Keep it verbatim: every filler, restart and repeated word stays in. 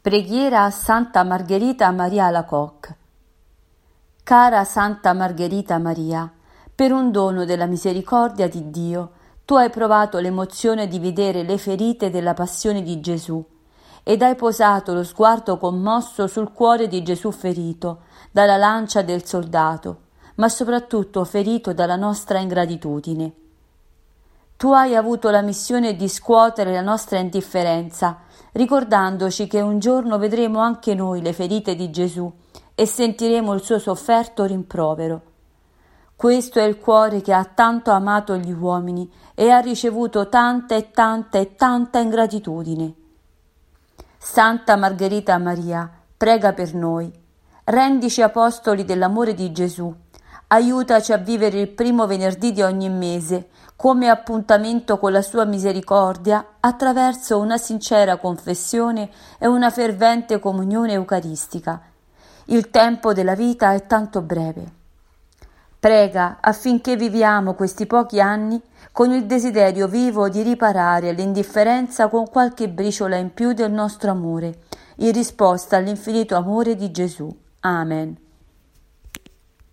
Preghiera a Santa Margherita Maria Alacoque. Cara Santa Margherita Maria, per un dono della misericordia di Dio, tu hai provato l'emozione di vedere le ferite della passione di Gesù ed hai posato lo sguardo commosso sul cuore di Gesù ferito dalla lancia del soldato, ma soprattutto ferito dalla nostra ingratitudine. Tu hai avuto la missione di scuotere la nostra indifferenza, ricordandoci che un giorno vedremo anche noi le ferite di Gesù e sentiremo il suo sofferto rimprovero. Questo è il cuore che ha tanto amato gli uomini e ha ricevuto tanta e tanta e tanta ingratitudine. Santa Margherita Maria, prega per noi. Rendici apostoli dell'amore di Gesù. Aiutaci a vivere il primo venerdì di ogni mese come appuntamento con la sua misericordia attraverso una sincera confessione e una fervente comunione eucaristica. Il tempo della vita è tanto breve. Prega affinché viviamo questi pochi anni con il desiderio vivo di riparare all'indifferenza con qualche briciola in più del nostro amore, in risposta all'infinito amore di Gesù. Amen.